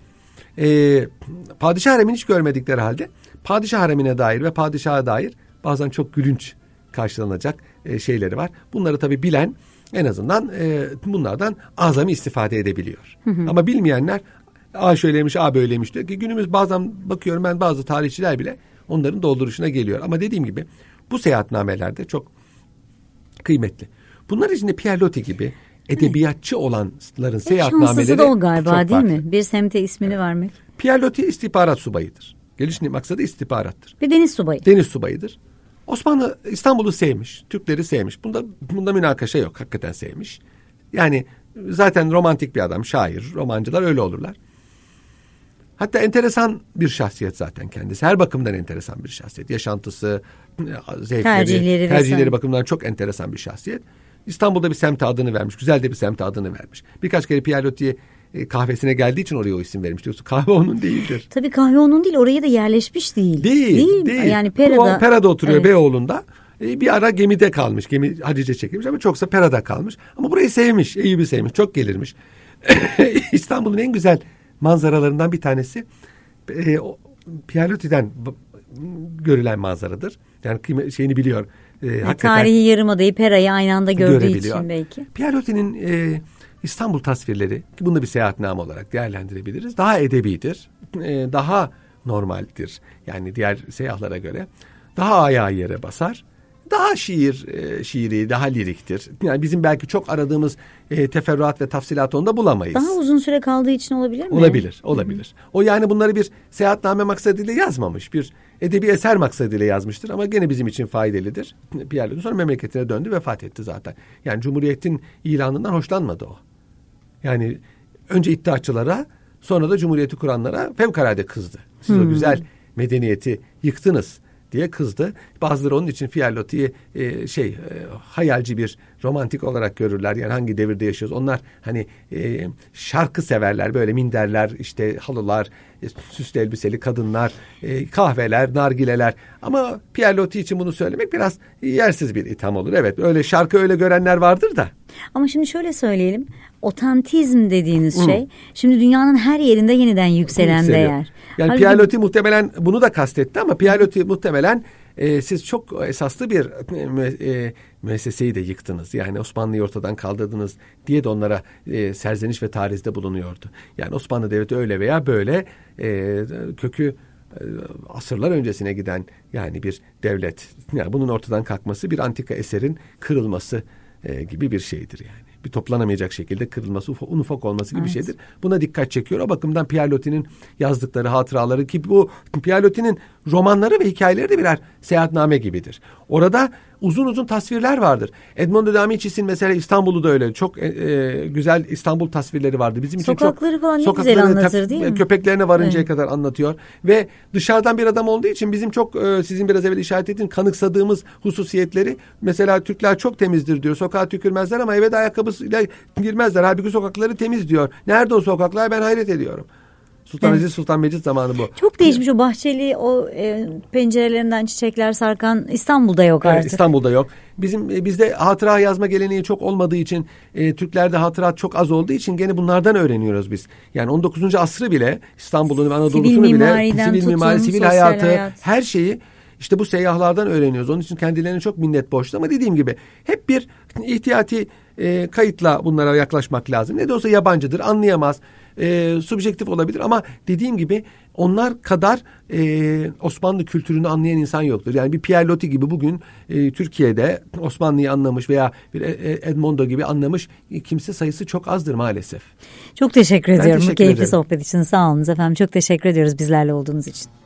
Padişah haremini hiç görmedikleri halde padişah haremine dair ve padişaha dair bazen çok gülünç karşılanacak şeyleri var. Bunları tabii bilen en azından bunlardan azami istifade edebiliyor. Ama bilmeyenler şöyleymiş, böyleymiş diyor ki günümüz bazen bakıyorum ben bazı tarihçiler bile onların dolduruşuna geliyor. Ama dediğim gibi bu seyahatnamelerde çok kıymetli. Bunlar içinde Pierre Loti gibi edebiyatçı olanların seyahatnameleri şanslısı da o galiba değil farklı. mi? Bir semte ismini vermek. Pierre Loti istihbarat subayıdır. Geliş maksadı istihbarattır. Bir deniz subayı. Deniz subayıdır. Osmanlı İstanbul'u sevmiş, Türkleri sevmiş. Bunda münakaşa yok. Hakikaten sevmiş. Yani zaten romantik bir adam, şair, romancılar öyle olurlar. Hatta enteresan bir şahsiyet zaten kendisi. Her bakımdan enteresan bir şahsiyet. Yaşantısı, zevkleri, tercihleri bakımından çok enteresan bir şahsiyet. İstanbul'da bir semte adını vermiş. Güzel de bir semte adını vermiş. Birkaç kere Pierre Loti'ye kahvesine geldiği için oraya o isim vermiş diyorsun. Kahve onun değildir. Tabii kahve onun değil. Oraya da yerleşmiş değil. Değil. Yani Pera'da oturuyor, evet. Beyoğlu'nda. Bir ara gemide kalmış. Gemi Halice çekilmiş ama çoksa Pera'da kalmış. Ama burayı sevmiş. Eyüp'ü sevmiş. Çok gelirmiş. İstanbul'un en güzel manzaralarından bir tanesi Pierre Loti'den görülen manzaradır. Yani şeyini biliyor. Tarihi Yarımada'yı, Pera'yı aynı anda gördüğü için belki. Pierre Loti'nin İstanbul tasvirleri, ki bunu bir seyahatname olarak değerlendirebiliriz. Daha edebidir, daha normaldir. Yani diğer seyyahlara göre daha ayağı yere basar. Daha şiiri, daha liriktir. Yani bizim belki çok aradığımız teferruat ve tafsilat onda bulamayız. Daha uzun süre kaldığı için olabilir mi? Olabilir. O yani bunları bir seyahatname maksadıyla yazmamış. Bir edebi eser maksadıyla yazmıştır ama gene bizim için faydalıdır. Pierre Loti sonra memleketine döndü, vefat etti zaten. Yani Cumhuriyet'in ilanından hoşlanmadı o. Yani önce iddiaçılara, sonra da Cumhuriyet'i kuranlara fevkalade kızdı. Siz o güzel medeniyeti yıktınız diye kızdı. Bazıları onun için Pierre Loti'yi hayalci bir romantik olarak görürler. Yani hangi devirde yaşıyoruz? Onlar hani şarkı severler. Böyle minderler, işte halılar, süslü elbiseli kadınlar, kahveler, nargileler. Ama Pierre Loti için bunu söylemek biraz yersiz bir itham olur. Evet, öyle şarkı öyle görenler vardır da. Ama şimdi şöyle söyleyelim. Otantizm dediğiniz şey şimdi dünyanın her yerinde yeniden yükselen değer. Yani Pierre Loti muhtemelen bunu da kastetti ama Pierre Loti muhtemelen siz çok esaslı bir müesseseyi de yıktınız. Yani Osmanlı'yı ortadan kaldırdınız diye de onlara serzeniş ve tarizde bulunuyordu. Yani Osmanlı Devleti öyle veya böyle kökü asırlar öncesine giden yani bir devlet. Yani bunun ortadan kalkması bir antika eserin kırılması gibi bir şeydir yani. Bir toplanamayacak şekilde kırılması, un ufak olması gibi bir şeydir. Buna dikkat çekiyor. O bakımdan Pierre Loti'nin yazdıkları hatıraları, ki bu Pierre Loti'nin romanları ve hikayeleri de birer seyahatname gibidir. Orada uzun uzun tasvirler vardır. Edmondo de Amicis'in mesela İstanbul'u da öyle. Çok güzel İstanbul tasvirleri vardı. Bizim için sokakları çok, falan ne güzel anlatır değil mi? Köpeklerine varıncaya kadar anlatıyor. Ve dışarıdan bir adam olduğu için bizim çok sizin biraz evvel işaret ettiğiniz kanıksadığımız hususiyetleri, mesela Türkler çok temizdir diyor. Sokağa tükürmezler ama eve de ayakkabısıyla girmezler. Halbuki sokakları temiz diyor. Nerede o sokaklar? Ben hayret ediyorum. Sultan Sultan Mecid zamanı bu. Çok değişmiş o bahçeli, o pencerelerinden çiçekler sarkan İstanbul'da yok artık. Evet, İstanbul'da yok. Bizde hatıra yazma geleneği çok olmadığı için, Türklerde hatırat çok az olduğu için gene bunlardan öğreniyoruz biz. Yani 19. asrı bile İstanbul'un, Anadolu'sunu bile, sivil mimari, sivil hayatı, her şeyi İşte bu seyyahlardan öğreniyoruz. Onun için kendilerine çok minnet borçlu ama dediğim gibi hep bir ihtiyati kayıtla bunlara yaklaşmak lazım. Ne de olsa yabancıdır, anlayamaz, subjektif olabilir ama dediğim gibi onlar kadar Osmanlı kültürünü anlayan insan yoktur. Yani bir Pierre Loti gibi bugün Türkiye'de Osmanlı'yı anlamış veya bir Edmondo gibi anlamış kimse sayısı çok azdır maalesef. Çok teşekkür ediyorum bu keyifli ederim. sohbet için. Sağ olun efendim. Çok teşekkür ediyoruz bizlerle olduğunuz için.